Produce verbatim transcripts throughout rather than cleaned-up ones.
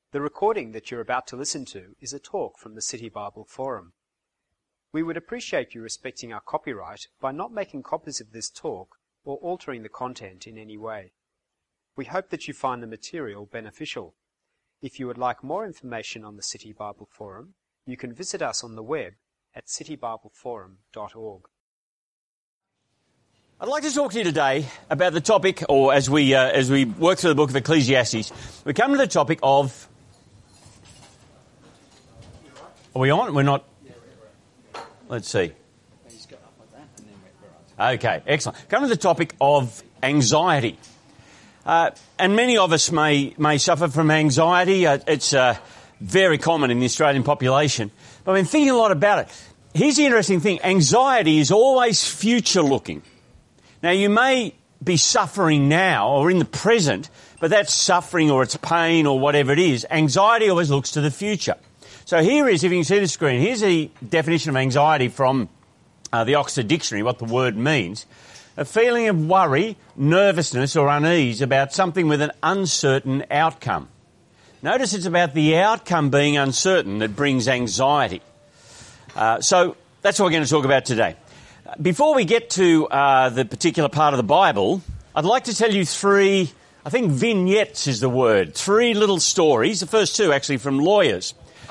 The recording that you're about to listen to is a talk from the City Bible Forum. We would appreciate you respecting our copyright by not making copies of this talk or altering the content in any way. We hope that you find the material beneficial. If you would like more information on the City Bible Forum, you can visit us on the web at city bible forum dot org. I'd like to talk to you today about the topic, or as we uh, as we work through the book of Ecclesiastes, we come to the topic of... Are we on? We're not... Let's see. Okay, excellent. Come to the topic of anxiety. Uh, and many of us may may suffer from anxiety. Uh, it's uh, very common in the Australian population. But I've been thinking a lot about it. Here's the interesting thing. Anxiety is always future-looking. Now, you may be suffering now or in the present, but that's suffering or it's pain or whatever it is. Anxiety always looks to the future. So here is, if you can see the screen, here's the definition of anxiety from uh, the Oxford Dictionary, what the word means. A feeling of worry, nervousness or unease about something with an uncertain outcome. Notice it's about the outcome being uncertain that brings anxiety. Uh, so that's what we're going to talk about today. Before we get to uh, the particular part of the Bible, I'd like to tell you three, I think vignettes is the word, three little stories, the first two actually from lawyers.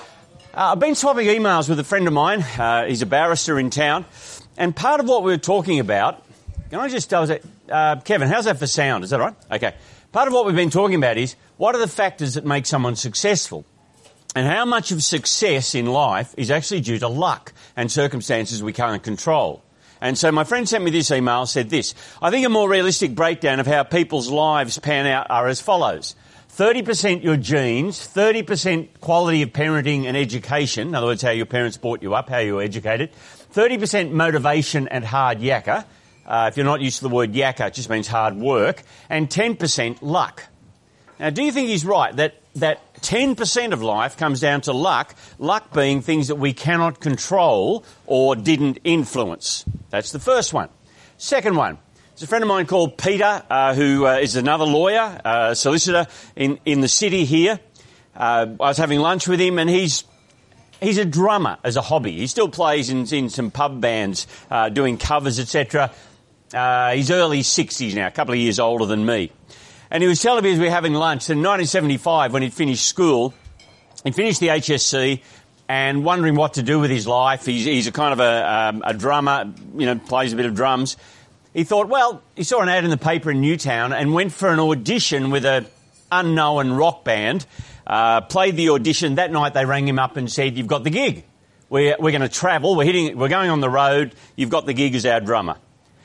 Uh, I've been swapping emails with a friend of mine. Uh, he's a barrister in town. And part of what we were talking about... Can I just... tell uh, Kevin, how's that for sound? Is that right? Okay. Part of what we've been talking about is what are the factors that make someone successful? And how much of success in life is actually due to luck and circumstances we can't control? And so my friend sent me this email, said this. I think a more realistic breakdown of how people's lives pan out are as follows. thirty percent your genes, thirty percent quality of parenting and education, in other words, how your parents brought you up, how you were educated, thirty percent motivation and hard yakka. Uh, if you're not used to the word yakka, it just means hard work, and ten percent luck. Now, do you think he's right that that ten percent of life comes down to luck, luck being things that we cannot control or didn't influence? That's the first one. Second one. There's a friend of mine called Peter, uh, who uh, is another lawyer, uh, solicitor in, in the city here. Uh, I was having lunch with him, and he's he's a drummer as a hobby. He still plays in, in some pub bands, uh, doing covers, et cetera. Uh, he's early sixties now, a couple of years older than me. And he was telling me as we were having lunch, in nineteen seventy-five, when he'd finished school, he finished the H S C and wondering what to do with his life. He's, he's a kind of a, um, a drummer, you know, plays a bit of drums. He thought, well, he saw an ad in the paper in Newtown and went for an audition with an unknown rock band, uh, played the audition. That night they rang him up and said, you've got the gig. We're, we're going to travel. We're hitting, we're going on the road. You've got the gig as our drummer.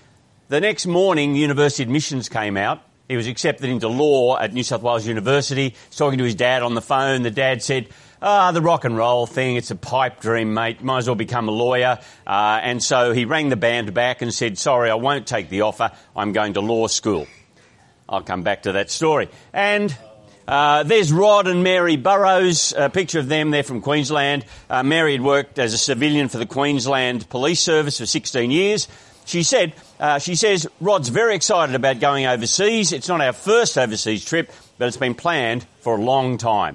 The next morning, university admissions came out. He was accepted into law at New South Wales University. He was talking to his dad on the phone. The dad said, ah, the rock and roll thing, it's a pipe dream, mate. Might as well become a lawyer. Uh, and so he rang the band back and said, sorry, I won't take the offer. I'm going to law school. I'll come back to that story. And uh, there's Rod and Mary Burrows, a picture of them. They're from Queensland. Uh, Mary had worked as a civilian for the Queensland Police Service for sixteen years. She said, uh, she says, Rod's very excited about going overseas. It's not our first overseas trip, but it's been planned for a long time.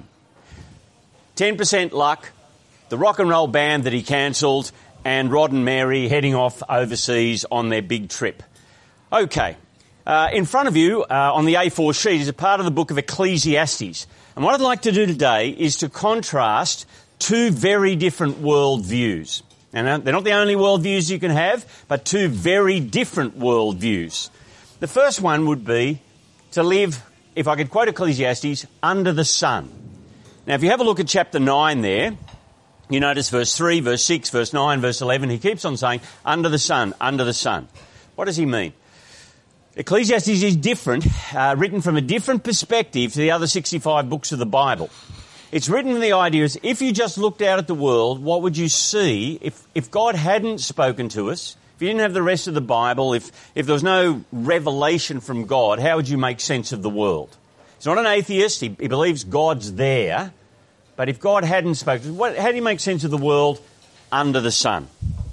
ten percent luck, the rock and roll band that he cancelled, and Rod and Mary heading off overseas on their big trip. Okay, uh, in front of you uh, on the A four sheet is a part of the book of Ecclesiastes. And what I'd like to do today is to contrast two very different worldviews. And they're not the only worldviews you can have, but two very different worldviews. The first one would be to live, if I could quote Ecclesiastes, under the sun. Now, if you have a look at chapter nine there, you notice verse three, verse six, verse nine, verse eleven, he keeps on saying, under the sun, under the sun. What does he mean? Ecclesiastes is different, uh, written from a different perspective to the other sixty-five books of the Bible. It's written in the idea is, if you just looked out at the world, what would you see if, if God hadn't spoken to us? If you didn't have the rest of the Bible, if, if there was no revelation from God, how would you make sense of the world? He's not an atheist. He, he believes God's there. But if God hadn't spoken, what, how do you make sense of the world under the sun?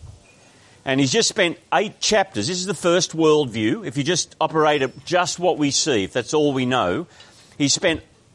And he's just spent eight chapters. This is the first worldview. If you just operate at just what we see, if that's all we know, he spent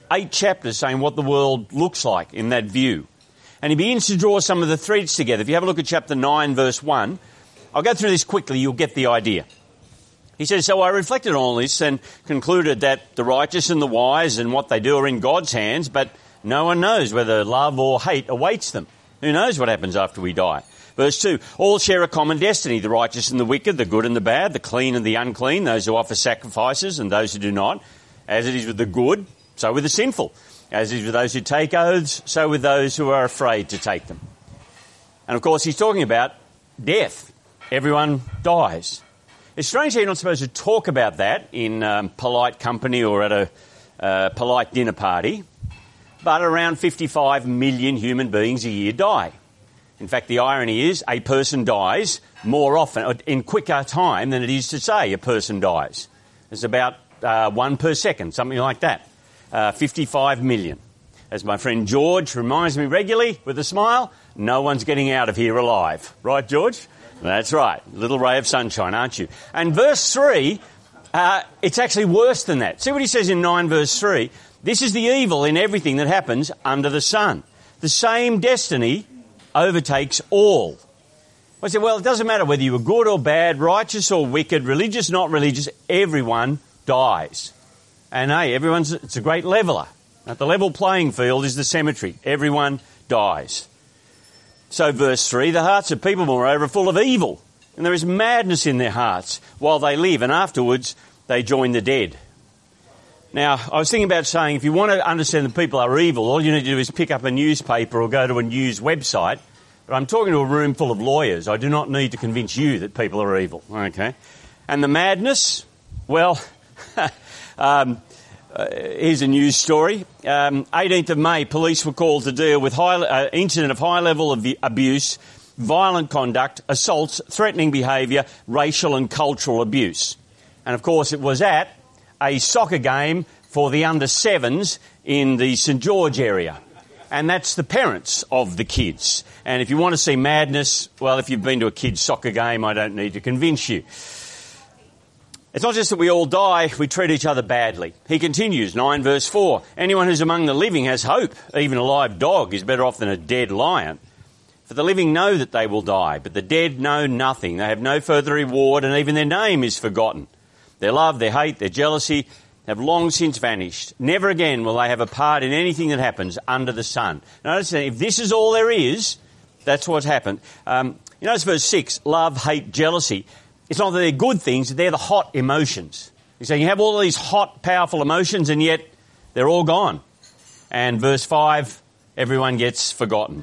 eight chapters saying what the world looks like in that view. And he begins to draw some of the threads together. If you have a look at chapter nine, verse one, I'll go through this quickly, you'll get the idea. He says, so I reflected on all this and concluded that the righteous and the wise and what they do are in God's hands, but no one knows whether love or hate awaits them. Who knows what happens after we die? Verse two, all share a common destiny, the righteous and the wicked, the good and the bad, the clean and the unclean, those who offer sacrifices and those who do not. As it is with the good, so with the sinful. As it is with those who take oaths, so with those who are afraid to take them. And of course, he's talking about death. Everyone dies. It's strange that you're not supposed to talk about that in um, polite company or at a uh, polite dinner party, but around fifty-five million human beings a year die. In fact, the irony is a person dies more often, in quicker time than it is to say a person dies. It's about uh, one per second, something like that. Uh, fifty-five million. As my friend George reminds me regularly with a smile, no one's getting out of here alive. Right, George? That's right. Little ray of sunshine, aren't you? And verse three, uh, it's actually worse than that. See what he says in nine verse three? This is the evil in everything that happens under the sun. The same destiny overtakes all. I say, well, it doesn't matter whether you were good or bad, righteous or wicked, religious, not religious, everyone dies. And hey, everyone's, it's a great leveller. At the level playing field is the cemetery. Everyone dies. So verse three, the hearts of people, moreover, are full of evil, and there is madness in their hearts while they live, and afterwards they join the dead. Now, I was thinking about saying, if you want to understand that people are evil, all you need to do is pick up a newspaper or go to a news website. But I'm talking to a room full of lawyers. I do not need to convince you that people are evil, okay? And the madness, well, um, uh, here's a news story. Um, eighteenth of May, police were called to deal with high, uh, incident of high-level of abuse, violent conduct, assaults, threatening behaviour, racial and cultural abuse. And, of course, it was at a soccer game for the under sevens in the St George area. And that's the parents of the kids. And if you want to see madness, well, if you've been to a kid's soccer game, I don't need to convince you. It's not just that we all die, we treat each other badly. He continues, nine verse four, anyone who's among the living has hope. Even a live dog is better off than a dead lion. For the living know that they will die, but the dead know nothing. They have no further reward, and even their name is forgotten. Their love, their hate, their jealousy have long since vanished. Never again will they have a part in anything that happens under the sun. Notice that if this is all there is, that's what's happened. Um, you notice verse six, love, hate, jealousy. It's not that they're good things, they're the hot emotions. You say you have all these hot, powerful emotions and yet they're all gone. And verse five, everyone gets forgotten.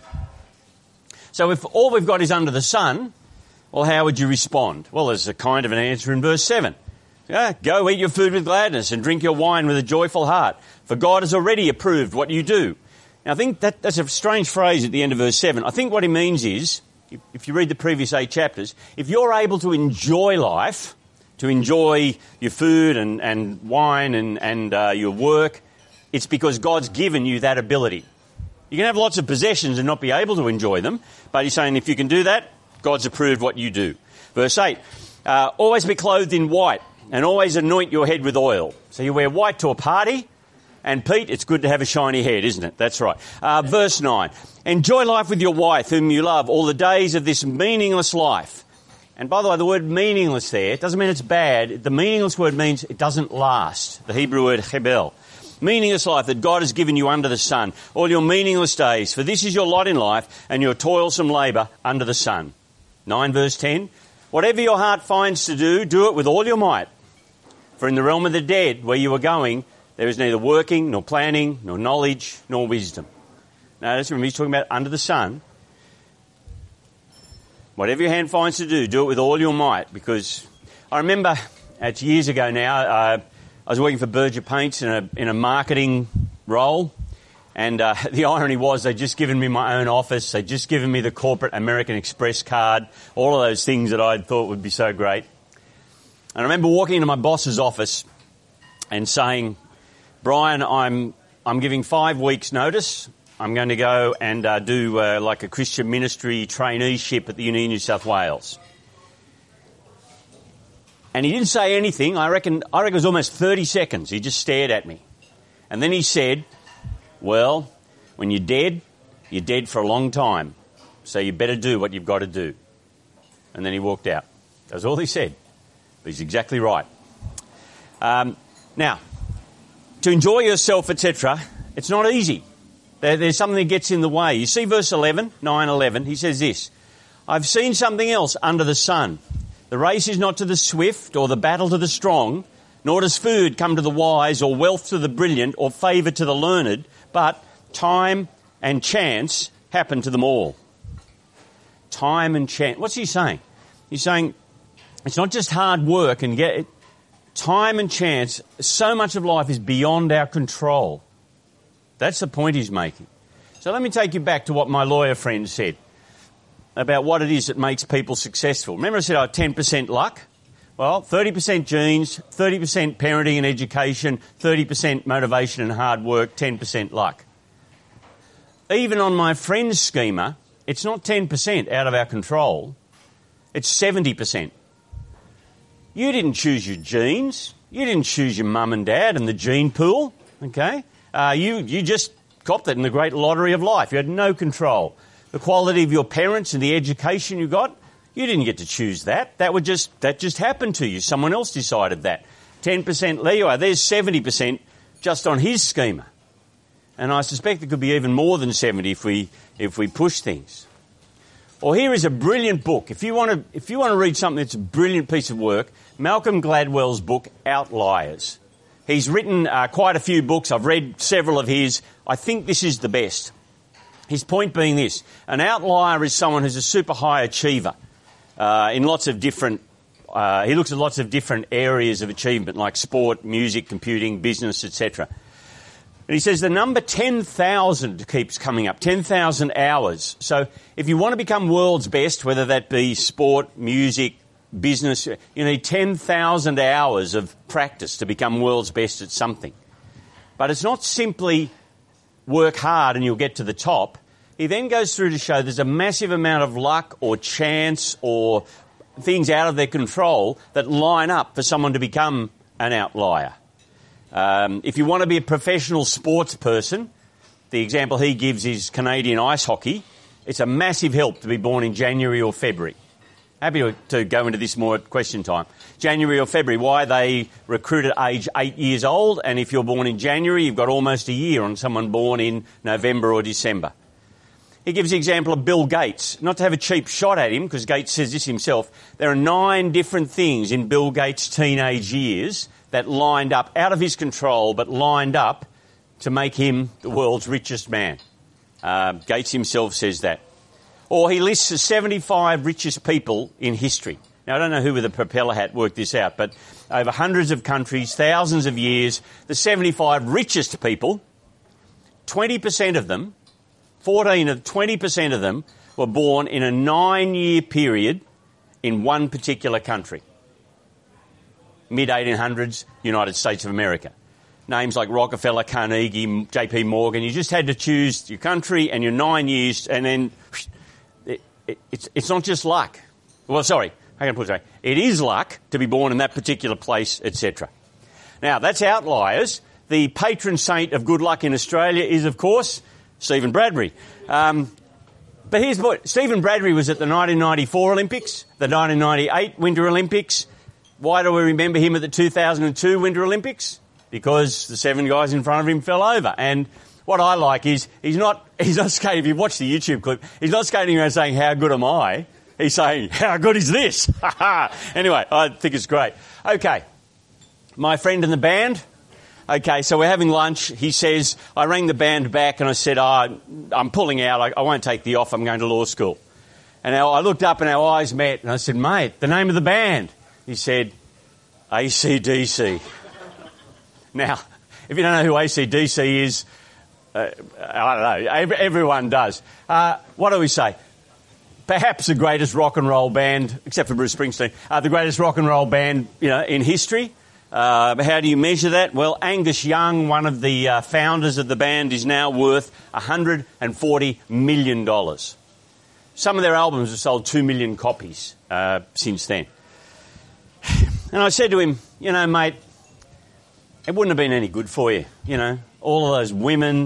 So if all we've got is under the sun, well, how would you respond? Well, there's a kind of an answer in verse seven. Yeah, go eat your food with gladness and drink your wine with a joyful heart, for God has already approved what you do. Now, I think that, that's a strange phrase at the end of verse seven. I think what he means is, if you read the previous eight chapters, if you're able to enjoy life, to enjoy your food and, and wine and, and uh, your work, it's because God's given you that ability. You can have lots of possessions and not be able to enjoy them, but he's saying if you can do that, God's approved what you do. Verse eight, uh, always be clothed in white and always anoint your head with oil. So you wear white to a party, and Pete, it's good to have a shiny head, isn't it? That's right. Uh, verse nine, enjoy life with your wife whom you love all the days of this meaningless life. And by the way, the word meaningless there, it doesn't mean it's bad. The meaningless word means it doesn't last. The Hebrew word hebel. Meaningless life that God has given you under the sun. All your meaningless days. For this is your lot in life and your toilsome labour under the sun. nine verse ten. Whatever your heart finds to do, do it with all your might. For in the realm of the dead, where you are going, there is neither working, nor planning, nor knowledge, nor wisdom. Notice, remember, he's talking about under the sun. Whatever your hand finds to do, do it with all your might. Because I remember, it's years ago now, uh, I was working for Berger Paints in a, in a marketing role. And uh, the irony was they'd just given me my own office. They'd just given me the corporate American Express card. All of those things that I thought would be so great. And I remember walking into my boss's office and saying, Brian, I'm I'm giving five weeks' notice. I'm going to go and uh, do uh, like a Christian ministry traineeship at the Uni of New South Wales. And he didn't say anything. I reckon I reckon it was almost thirty seconds. He just stared at me. And then he said, Well, when you're dead, you're dead for a long time. So you better do what you've got to do. And then he walked out. That's all he said. But he's exactly right. Um, now, to enjoy yourself, et cetera, it's not easy. There, there's something that gets in the way. You see verse eleven, nine eleven, he says this, I've seen something else under the sun. The race is not to the swift or the battle to the strong, nor does food come to the wise or wealth to the brilliant or favour to the learned, but time and chance happen to them all. Time and chance. What's he saying? He's saying it's not just hard work and get it. Time and chance, so much of life is beyond our control. That's the point he's making. So let me take you back to what my lawyer friend said about what it is that makes people successful. Remember I said, oh, ten percent luck? Well, thirty percent genes, thirty percent parenting and education, thirty percent motivation and hard work, ten percent luck. Even on my friend's schema, it's not ten percent out of our control. It's seventy percent. You didn't choose your genes. You didn't choose your mum and dad and the gene pool, okay? Uh, you, you just copped it in the great lottery of life. You had no control. The quality of your parents and the education you got, you didn't get to choose that. That would just that just happened to you. Someone else decided that. ten percent, there you are. There's seventy percent just on his schema. And I suspect it could be even more than seventy if we if we push things. Or here is a brilliant book. If you want to if you want to read something that's a brilliant piece of work, Malcolm Gladwell's book, Outliers. He's written uh, quite a few books. I've read several of his. I think this is the best. His point being this. An outlier is someone who's a super high achiever uh, in lots of different... Uh, he looks at lots of different areas of achievement like sport, music, computing, business, et cetera. And he says the number ten thousand keeps coming up, ten thousand hours. So if you want to become world's best, whether that be sport, music, business, you need ten thousand hours of practice to become world's best at something. But it's not simply work hard and you'll get to the top. He then goes through to show there's a massive amount of luck or chance or things out of their control that line up for someone to become an outlier. Um, if you want to be a professional sports person, the example he gives is Canadian ice hockey. It's a massive help to be born in January or February. Happy to, to go into this more at question time. January or February, why they recruit at age eight years old, and if you're born in January, you've got almost a year on someone born in November or December. He gives the example of Bill Gates. Not to have a cheap shot at him, because Gates says this himself, there are nine different things in Bill Gates' teenage years that lined up, out of his control, but lined up to make him the world's richest man. Uh, Gates himself says that. Or he lists the seventy-five richest people in history. Now, I don't know who with a propeller hat worked this out, but over hundreds of countries, thousands of years, the seventy-five richest people, twenty percent of them, fourteen of twenty percent of them were born in a nine-year period in one particular country. mid eighteen hundreds, United States of America. Names like Rockefeller, Carnegie, J P Morgan. You just had to choose your country and your nine years, and then it, it, it's, it's not just luck. Well, sorry, I can put it this way. It is luck to be born in that particular place, et cetera. Now, that's outliers. The patron saint of good luck in Australia is, of course, Stephen Bradbury. Um, but here's what Stephen Bradbury was at the nineteen ninety-four Olympics, the nineteen ninety-eight Winter Olympics. Why do we remember him at the two thousand two Winter Olympics? Because the seven guys in front of him fell over. And what I like is he's not he's not skating. If you watch the YouTube clip, he's not skating around saying, how good am I? He's saying, how good is this? Anyway, I think it's great. Okay, my friend in the band. Okay, so we're having lunch. He says, I rang the band back and I said, oh, I'm pulling out. I, I won't take the off. I'm going to law school. And I looked up and our eyes met and I said, mate, the name of the band. He said, A C D C. Now, if you don't know who A C D C is, uh, I don't know, every, everyone does. Uh, what do we say? Perhaps the greatest rock and roll band, except for Bruce Springsteen, uh, the greatest rock and roll band, you know, in history. Uh, how do you measure that? Well, Angus Young, one of the uh, founders of the band, is now worth one hundred forty million dollars. Some of their albums have sold two million copies uh, since then. And I said to him, you know, mate, it wouldn't have been any good for you, you know, all of those women,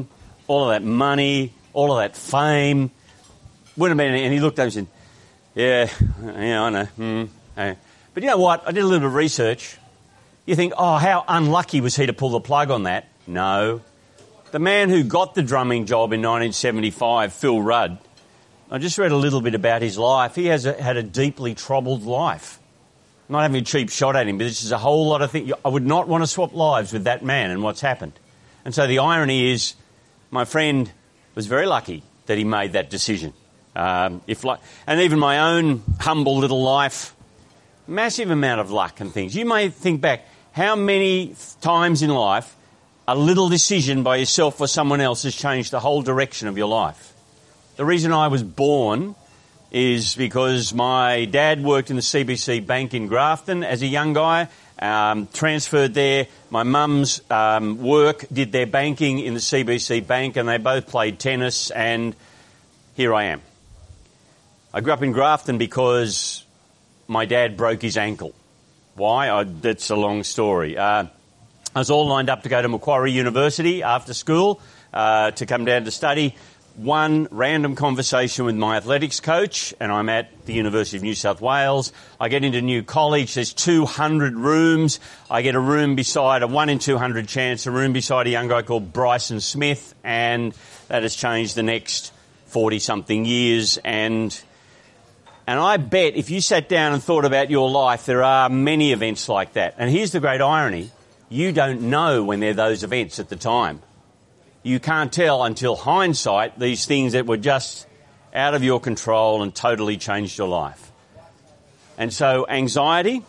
all of that money, all of that fame. Wouldn't have been, and he looked at him and said, yeah, yeah, I know. Mm, yeah. But you know what? I did a little bit of research. You think, oh, how unlucky was he to pull the plug on that? No. The man who got the drumming job in nineteen seventy-five, Phil Rudd, I just read a little bit about his life. He has a, had a deeply troubled life. I'm not having a cheap shot at him, but this is a whole lot of things. I would not want to swap lives with that man and what's happened. And so the irony is, my friend was very lucky that he made that decision. Um, if like, and even my own humble little life, massive amount of luck and things. You may think back, how many times in life a little decision by yourself or someone else has changed the whole direction of your life? The reason I was born is because my dad worked in the C B C Bank in Grafton as a young guy, um, transferred there. My mum's um, work did their banking in the C B C Bank, and they both played tennis, and here I am. I grew up in Grafton because my dad broke his ankle. Why? I, that's a long story. Uh, I was all lined up to go to Macquarie University after school uh, to come down to study. One random conversation with my athletics coach, and I'm at the University of New South Wales. I get into New College. There's two hundred rooms. I get a room beside, a one in two hundred chance, a room beside a young guy called Bryson Smith, and that has changed the next forty-something years. And and I bet if you sat down and thought about your life, there are many events like that. And here's the great irony. You don't know when they're those events at the time. You can't tell until hindsight these things that were just out of your control and totally changed your life. And so anxiety,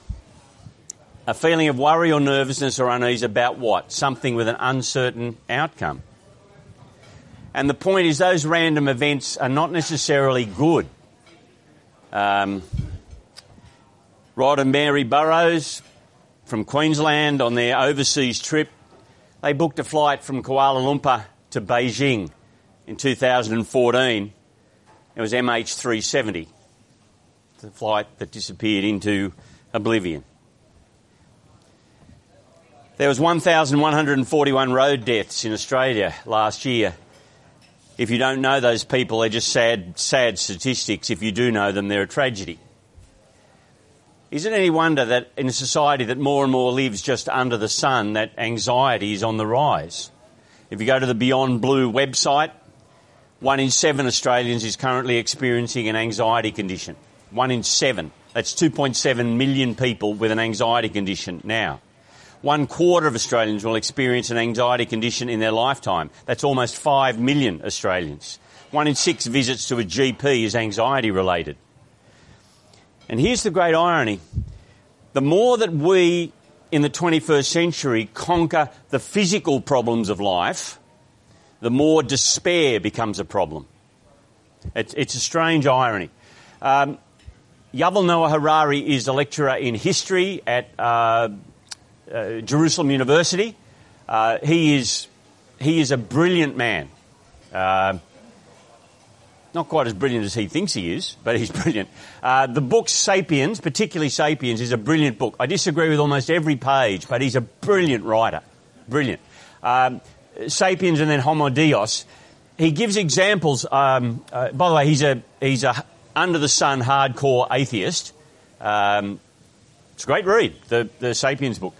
a feeling of worry or nervousness or unease about what? Something with an uncertain outcome. And the point is those random events are not necessarily good. Um, Rod and Mary Burrows from Queensland on their overseas trip, they booked a flight from Kuala Lumpur to Beijing in two thousand fourteen. It was M H three seventy, the flight that disappeared into oblivion. There was one thousand one hundred forty-one road deaths in Australia last year. If you don't know those people, they're just sad, sad statistics. If you do know them, they're a tragedy. Is it any wonder that in a society that more and more lives just under the sun, that anxiety is on the rise? If you go to the Beyond Blue website, one in seven Australians is currently experiencing an anxiety condition. One in seven. That's two point seven million people with an anxiety condition now. One quarter of Australians will experience an anxiety condition in their lifetime. That's almost five million Australians. One in six visits to a G P is anxiety related. And here's the great irony. The more that we in the twenty-first century conquer the physical problems of life, the more despair becomes a problem. It's, it's a strange irony. Um, Yuval Noah Harari is a lecturer in history at uh, uh, Jerusalem University. Uh, he is he is a brilliant man. Uh, Not quite as brilliant as he thinks he is, but he's brilliant. Uh, the book Sapiens, particularly Sapiens, is a brilliant book. I disagree with almost every page, but he's a brilliant writer. Brilliant. Um, Sapiens and then Homo Deus. He gives examples. Um, uh, by the way, he's a he's a under-the-sun hardcore atheist. Um, it's a great read, the, the Sapiens book.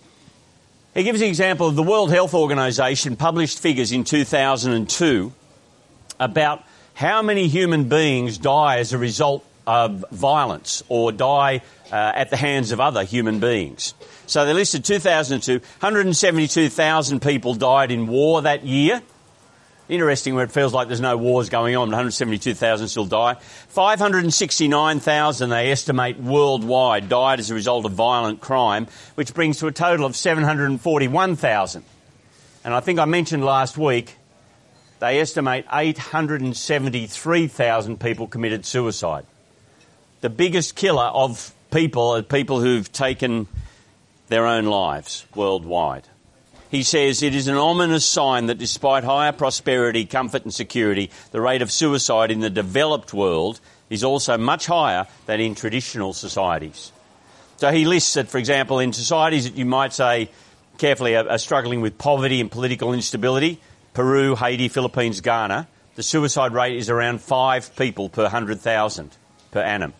He gives an example of the World Health Organization published figures in two thousand two about how many human beings die as a result of violence or die uh, at the hands of other human beings. So they listed two thousand two, one hundred seventy-two thousand people died in war that year. Interesting where it feels like there's no wars going on, one hundred seventy-two thousand still die. five hundred sixty-nine thousand, they estimate, worldwide died as a result of violent crime, which brings to a total of seven hundred forty-one thousand. And I think I mentioned last week, they estimate eight hundred seventy-three thousand people committed suicide. The biggest killer of people are people who've taken their own lives worldwide. He says it is an ominous sign that despite higher prosperity, comfort and security, the rate of suicide in the developed world is also much higher than in traditional societies. So he lists that, for example, in societies that you might say carefully are, are struggling with poverty and political instability, Peru, Haiti, Philippines, Ghana, the suicide rate is around five people per one hundred thousand per annum.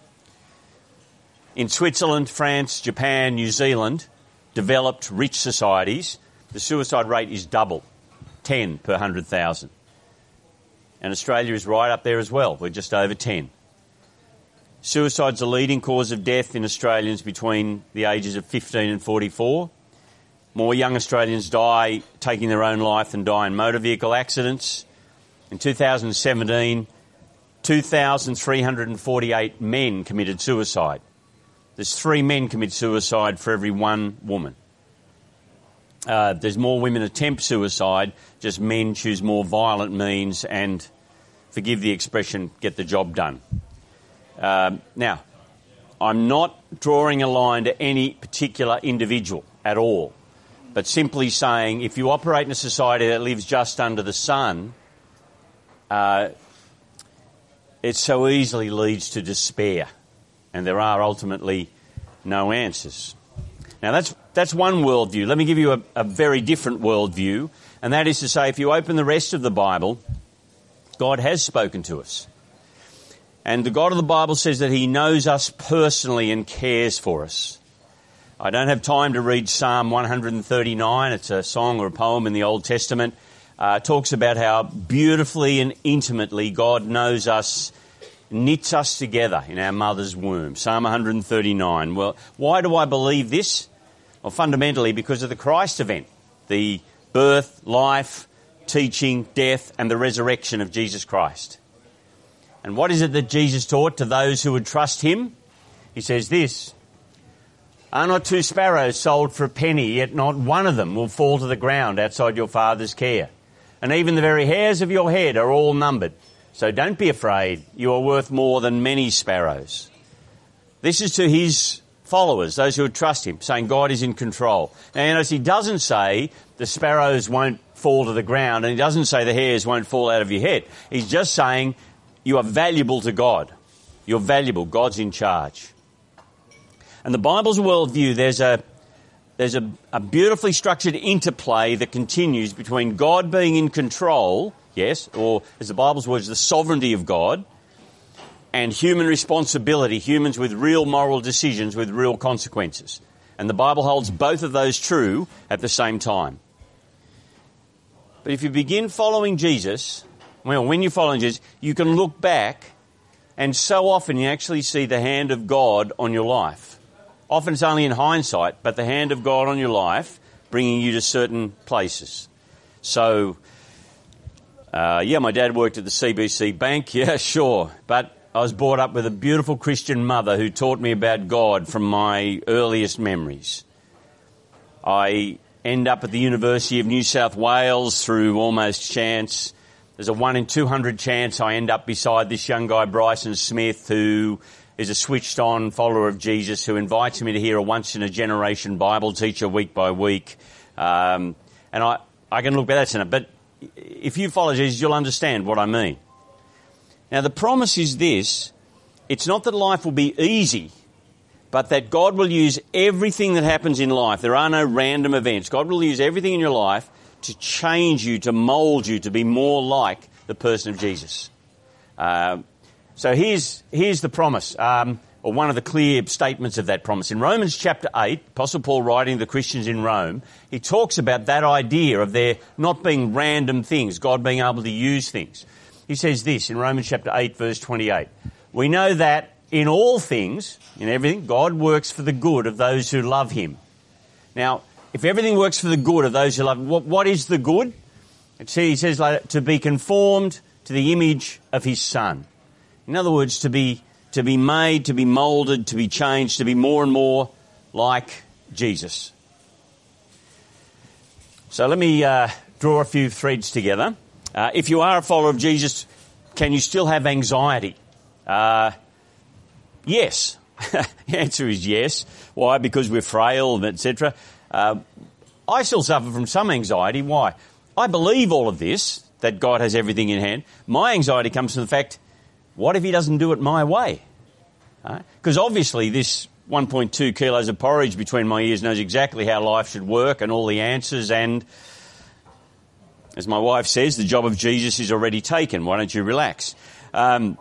In Switzerland, France, Japan, New Zealand, developed, rich societies, the suicide rate is double, ten per one hundred thousand. And Australia is right up there as well. We're just over ten. Suicide's the leading cause of death in Australians between the ages of fifteen and forty-four. More young Australians die taking their own life than die in motor vehicle accidents. In two thousand seventeen, two thousand three hundred forty-eight men committed suicide. There's three men commit suicide for every one woman. Uh, there's more women attempt suicide, just men choose more violent means and, forgive the expression, get the job done. Uh, now, I'm not drawing a line to any particular individual at all, but simply saying if you operate in a society that lives just under the sun, uh, it so easily leads to despair, and there are ultimately no answers. Now, that's that's one worldview. Let me give you a, a very different worldview, and that is to say, if you open the rest of the Bible, God has spoken to us. And the God of the Bible says that he knows us personally and cares for us. I don't have time to read Psalm one thirty-nine. It's a song or a poem in the Old Testament. Uh, it talks about how beautifully and intimately God knows us, knits us together in our mother's womb. Psalm one thirty-nine. Well, why do I believe this? Well, fundamentally because of the Christ event, the birth, life, teaching, death and the resurrection of Jesus Christ. And what is it that Jesus taught to those who would trust him? He says this, "Are not two sparrows sold for a penny, yet not one of them will fall to the ground outside your Father's care? And even the very hairs of your head are all numbered. So don't be afraid, you are worth more than many sparrows." This is to his followers, those who would trust him, saying God is in control. Now, you notice he doesn't say the sparrows won't fall to the ground, and he doesn't say the hairs won't fall out of your head. He's just saying you are valuable to God. You're valuable. God's in charge. And the Bible's worldview, there's a there's a, a beautifully structured interplay that continues between God being in control, yes, or as the Bible's words, the sovereignty of God, and human responsibility, humans with real moral decisions with real consequences. And the Bible holds both of those true at the same time. But if you begin following Jesus, well, when you're following Jesus, you can look back and so often you actually see the hand of God on your life. Often it's only in hindsight, but the hand of God on your life bringing you to certain places. So, uh, yeah, my dad worked at the C B C Bank, yeah, sure, but I was brought up with a beautiful Christian mother who taught me about God from my earliest memories. I end up at the University of New South Wales through almost chance. There's a one in two hundred chance I end up beside this young guy, Bryson Smith, who is a switched-on follower of Jesus, who invites me to hear a once-in-a-generation Bible teacher week by week. Um, and I, I can look back at that, but if you follow Jesus, you'll understand what I mean. Now, the promise is this: it's not that life will be easy, but that God will use everything that happens in life. There are no random events. God will use everything in your life to change you, to mould you, to be more like the person of Jesus. Uh, so here's here's the promise, um, or one of the clear statements of that promise. In Romans chapter eight, Apostle Paul, writing to the Christians in Rome, he talks about that idea of there not being random things, God being able to use things. He says this in Romans chapter eight, verse twenty-eight. "We know that in all things, in everything, God works for the good of those who love him." Now, if everything works for the good of those who love him, what, what is the good? He says like, to be conformed to the image of his Son. In other words, to be to be made, to be moulded, to be changed, to be more and more like Jesus. So let me uh, draw a few threads together. Uh, if you are a follower of Jesus, can you still have anxiety? Uh, yes. The answer is yes. Why? Because we're frail, et cetera. Uh, I still suffer from some anxiety. Why? I believe all of this, that God has everything in hand. My anxiety comes from the fact, what if he doesn't do it my way? Because uh, obviously this one point two kilos of porridge between my ears knows exactly how life should work and all the answers, and As my wife says, the job of Jesus is already taken. Why don't you relax? Um,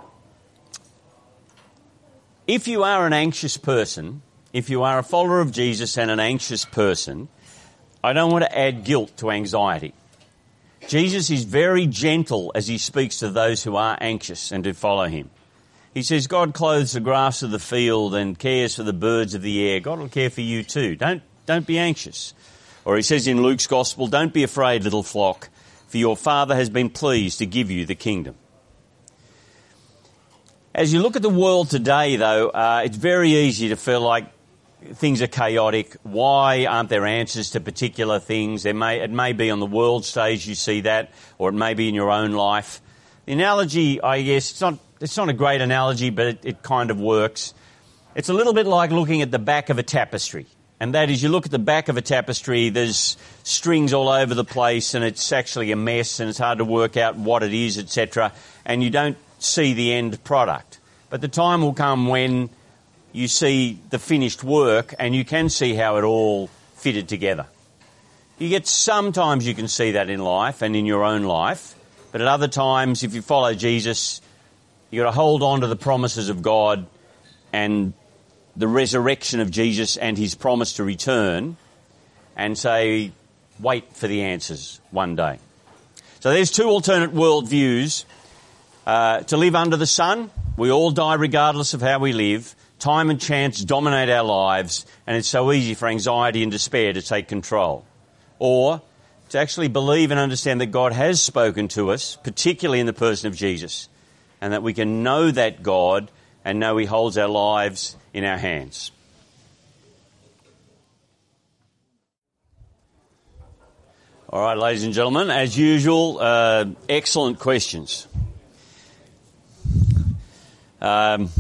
if you are an anxious person, if you are a follower of Jesus and an anxious person, I don't want to add guilt to anxiety. Jesus is very gentle as he speaks to those who are anxious and who follow him. He says, God clothes the grass of the field and cares for the birds of the air. God will care for you too. Don't, don't be anxious. Or he says in Luke's Gospel, don't be afraid, little flock, for your Father has been pleased to give you the kingdom. As you look at the world today, though, uh, it's very easy to feel like things are chaotic. Why aren't there answers to particular things? There may, it may be on the world stage you see that, or it may be in your own life. The analogy, I guess, it's not, it's not a great analogy, but it, it kind of works. It's a little bit like looking at the back of a tapestry. And that is, you look at the back of a tapestry, there's strings all over the place and it's actually a mess and it's hard to work out what it is, et cetera. And you don't see the end product. But the time will come when you see the finished work and you can see how it all fitted together. You get sometimes you can see that in life and in your own life, but at other times, if you follow Jesus, you've got to hold on to the promises of God and the resurrection of Jesus and his promise to return and say, wait for the answers one day. So there's two alternate worldviews. Uh, to live under the sun, we all die regardless of how we live. Time and chance dominate our lives, and it's so easy for anxiety and despair to take control. Or to actually believe and understand that God has spoken to us, particularly in the person of Jesus, and that we can know that God and know he holds our lives in our hands. All right, ladies and gentlemen, as usual, uh, excellent questions. Um,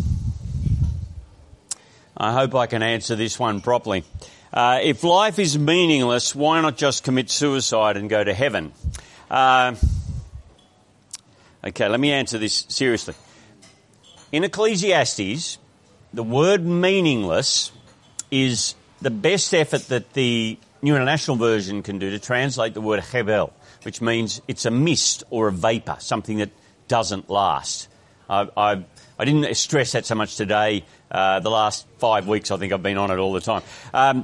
I hope I can answer this one properly. Uh, if life is meaningless, why not just commit suicide and go to heaven? Uh, okay, let me answer this seriously. In Ecclesiastes, the word meaningless is the best effort that the New International Version can do to translate the word hebel, which means it's a mist or a vapour, something that doesn't last. I, I, I didn't stress that so much today. Uh, the last five weeks, I think I've been on it all the time. Um,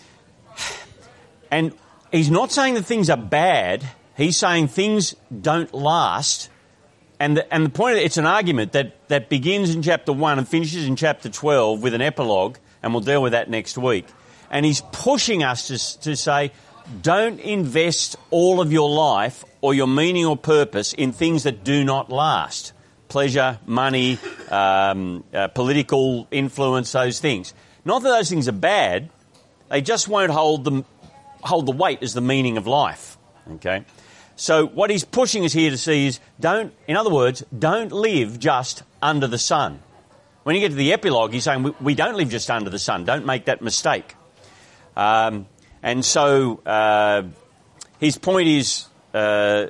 and he's not saying that things are bad. He's saying things don't last. And the, and the point, it's an argument that, that begins in chapter one and finishes in chapter twelve with an epilogue, and we'll deal with that next week. And he's pushing us to, to say, don't invest all of your life or your meaning or purpose in things that do not last. Pleasure, money, um, uh, political influence, those things. Not that those things are bad, they just won't hold the, hold the weight as the meaning of life. Okay? So what he's pushing us here to see is, don't, in other words, don't live just under the sun. When you get to the epilogue, he's saying, we, we don't live just under the sun. Don't make that mistake. Um, and so uh, his point is, uh,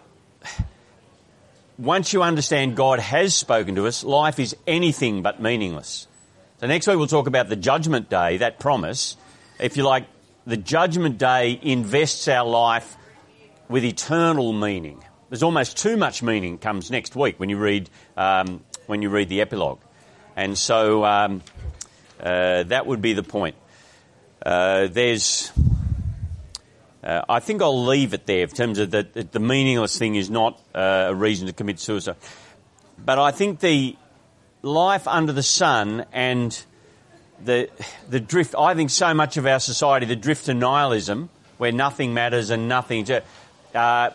once you understand God has spoken to us, life is anything but meaningless. So next week we'll talk about the judgment day, that promise. If you like, the judgment day invests our life with eternal meaning. There's almost too much meaning comes next week when you read um, when you read the epilogue. And so um, uh, that would be the point. Uh, there's... Uh, I think I'll leave it there in terms of that the, the meaningless thing is not uh, a reason to commit suicide. But I think the life under the sun and the the drift, I think so much of our society, the drift to nihilism, where nothing matters and nothing... To, uh,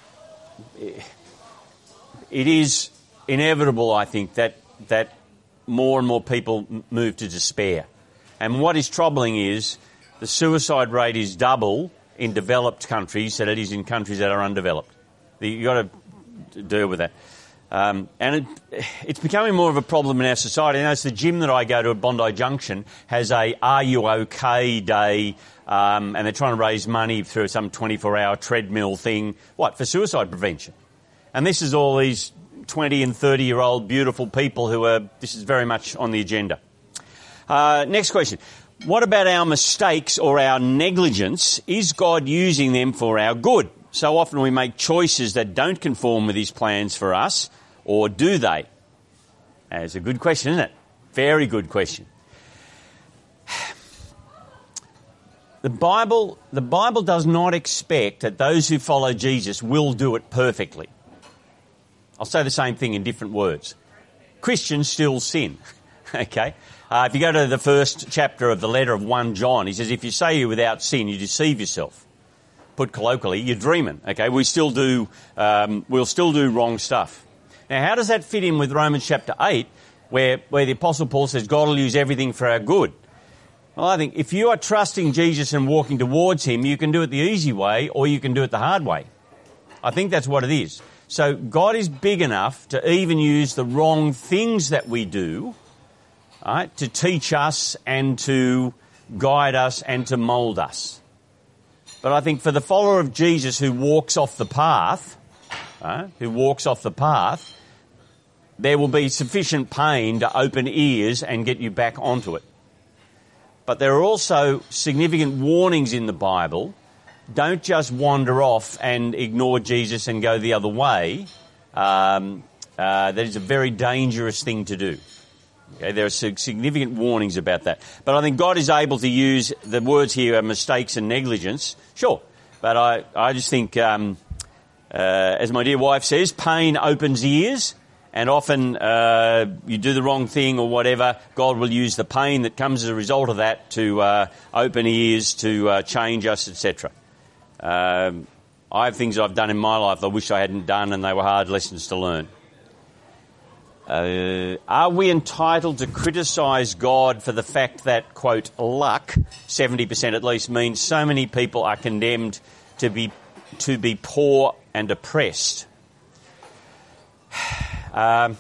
it is inevitable, I think, that that more and more people move to despair. And what is troubling is the suicide rate is double in developed countries than it is in countries that are undeveloped. You've got to deal with that. Um, and it, it's becoming more of a problem in our society. I know it's the gym that I go to at Bondi Junction has a Are You OK Day, um, and they're trying to raise money through some twenty-four hour treadmill thing. What? For suicide prevention. And this is all these twenty and thirty year old beautiful people who are, this is very much on the agenda. Uh, next question. What about our mistakes or our negligence? Is God using them for our good? so often we make choices that don't conform with his plans for us, or do they? That's a good question, isn't it? Very good question. The Bible, the Bible does not expect that those who follow Jesus will do it perfectly. I'll say the same thing in different words. Christians still sin, okay? Uh, if you go to the first chapter of the letter of First John, he says, if you say you're without sin, you deceive yourself. Put colloquially, you're dreaming, okay? We still do, um, we'll still do wrong stuff. Now, how does that fit in with Romans chapter eight, where, where the Apostle Paul says God will use everything for our good? Well, I think if you are trusting Jesus and walking towards him, you can do it the easy way or you can do it the hard way. I think that's what it is. So God is big enough to even use the wrong things that we do, right, to teach us and to guide us and to mould us. But I think for the follower of Jesus who walks off the path, right, who walks off the path, there will be sufficient pain to open ears and get you back onto it. But there are also significant warnings in the Bible. Don't just wander off and ignore Jesus and go the other way. Um, uh, that is a very dangerous thing to do. Okay, there are significant warnings about that. But I think God is able to use, the words here are mistakes and negligence. Sure. But I, I just think, um, uh, as my dear wife says, pain opens ears. And often uh, you do the wrong thing or whatever, God will use the pain that comes as a result of that to uh, open ears, to uh, change us, et cetera. Um, I have things I've done in my life I wish I hadn't done, and they were hard lessons to learn. Uh, are we entitled to criticise God for the fact that, quote, luck, seventy percent at least, means so many people are condemned to be to be poor and oppressed? Um,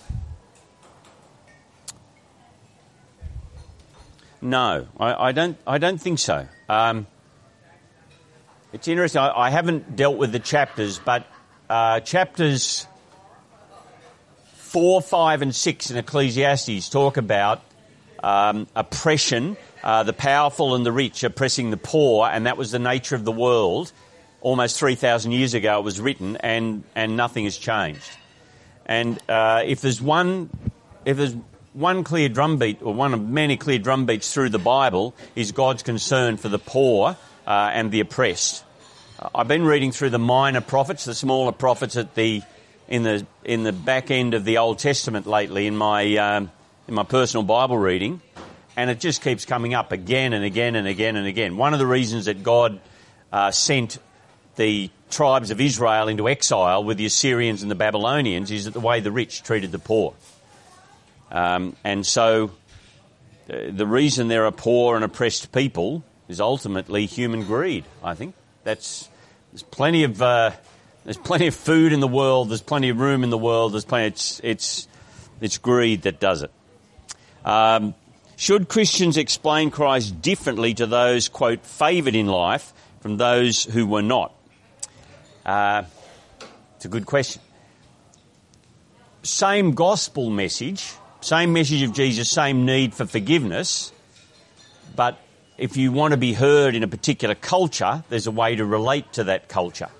no, I, I don't. I don't think so. Um, it's interesting. I, I haven't dealt with the chapters, but uh, chapters four, five, and six in Ecclesiastes talk about um, oppression, uh, the powerful and the rich oppressing the poor, and that was the nature of the world. Almost three thousand years ago, it was written, and and nothing has changed. And uh, if there's one, if there's one clear drumbeat, or one of many clear drumbeats through the Bible, is God's concern for the poor uh, and the oppressed. Uh, I've been reading through the minor prophets, the smaller prophets at the in the in the back end of the Old Testament lately in my um, in my personal Bible reading, and it just keeps coming up again and again and again and again. One of the reasons that God uh, sent the tribes of Israel into exile with the Assyrians and the Babylonians is that the way the rich treated the poor. Um, and so uh, the reason there are poor and oppressed people is ultimately human greed, I think. That's, there's plenty of uh, there's plenty of food in the world, there's plenty of room in the world, there's plenty, it's, it's, it's greed that does it. Um, should Christians explain Christ differently to those, quote, favoured in life from those who were not? Uh, it's a good question. Same gospel message, same message of Jesus, same need for forgiveness, but if you want to be heard in a particular culture, there's a way to relate to that culture.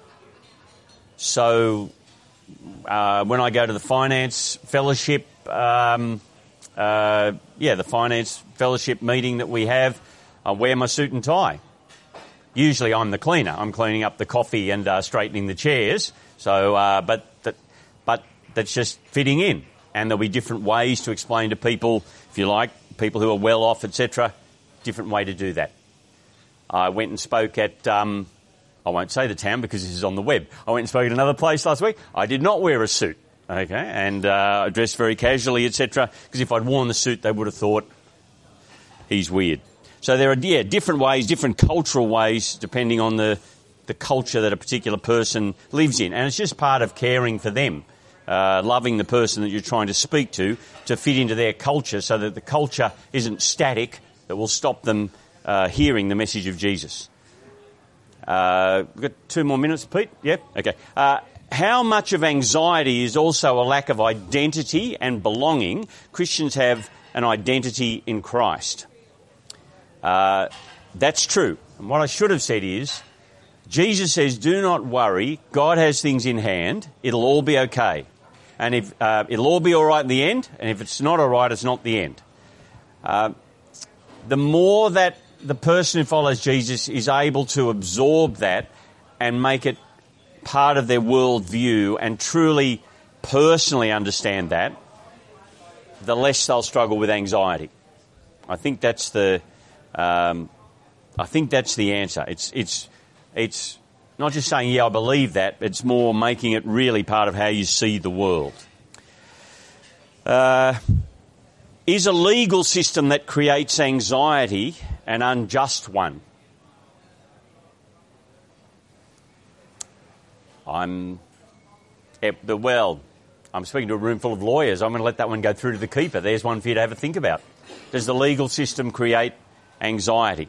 So uh, when I go to the finance fellowship, um, uh, yeah, the finance fellowship meeting that we have, I wear my suit and tie. Usually I'm the cleaner. I'm cleaning up the coffee and uh, straightening the chairs. So, uh, but that, but that's just fitting in. And there'll be different ways to explain to people, if you like, people who are well off, et cetera. Different way to do that. I went and spoke at, um, I won't say the town because this is on the web. I went and spoke at another place last week. I did not wear a suit, okay, and uh, I dressed very casually, et cetera. Because if I'd worn the suit, they would have thought he's weird. So there are, yeah, different ways, different cultural ways, depending on the, the culture that a particular person lives in. And it's just part of caring for them, uh, loving the person that you're trying to speak to, to fit into their culture so that the culture isn't static, that will stop them uh, hearing the message of Jesus. Uh, we've got two more minutes, Pete? Yep, okay. Uh, how much of anxiety is also a lack of identity and belonging? Christians have an identity in Christ. Uh, that's true. And what I should have said is, Jesus says, do not worry, God has things in hand, it'll all be okay. And if uh, it'll all be all right in the end, and if it's not all right, it's not the end. Uh, the more that the person who follows Jesus is able to absorb that and make it part of their worldview and truly personally understand that, the less they'll struggle with anxiety. I think that's the, um, I think that's the answer. It's it's it's not just saying, yeah, I believe that. It's more making it really part of how you see the world. Uh, is a legal system that creates anxiety an unjust one? I'm, well, I'm speaking to a room full of lawyers. I'm going to let that one go through to the keeper. There's one for you to have a think about. Does the legal system create anxiety?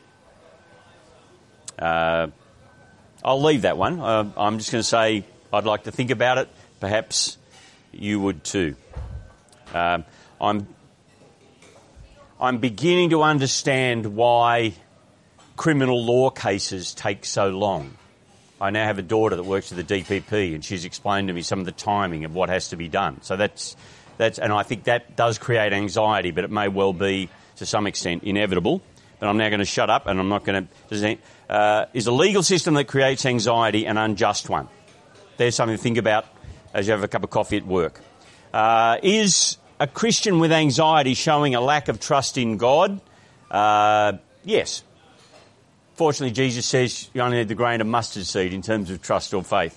Uh, I'll leave that one. Uh, I'm just going to say I'd like to think about it. Perhaps you would too. Um, I'm, I'm beginning to understand why criminal law cases take so long. I now have a daughter that works at the D P P, and she's explained to me some of the timing of what has to be done. So that's, that's, and I think that does create anxiety, but it may well be, to some extent, inevitable. But I'm now going to shut up, and I'm not going to... Uh, is a legal system that creates anxiety an unjust one? There's something to think about as you have a cup of coffee at work. Uh, is a Christian with anxiety showing a lack of trust in God? Uh, yes. Fortunately, Jesus says you only need the grain of mustard seed in terms of trust or faith.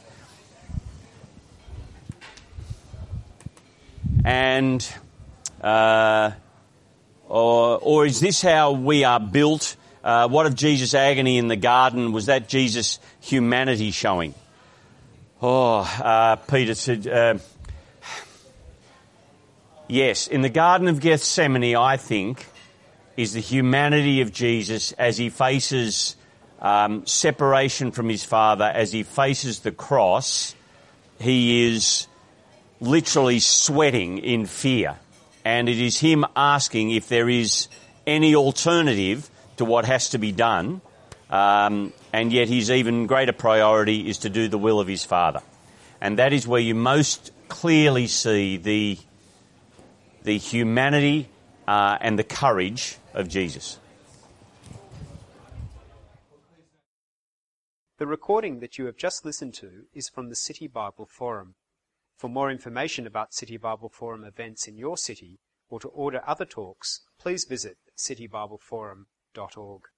And, uh, or, or is this how we are built? Uh, what of Jesus' agony in the garden? Was that Jesus' humanity showing? Oh, uh, Peter said, uh, yes, in the Garden of Gethsemane, I think, is the humanity of Jesus as he faces um, separation from his Father, as he faces the cross. He is literally sweating in fear. And it is him asking if there is any alternative to what has to be done. Um, and yet his even greater priority is to do the will of his Father. And that is where you most clearly see the, the humanity uh, and the courage of Jesus. The recording that you have just listened to is from the City Bible Forum. For more information about City Bible Forum events in your city, or to order other talks, please visit city bible forum dot org.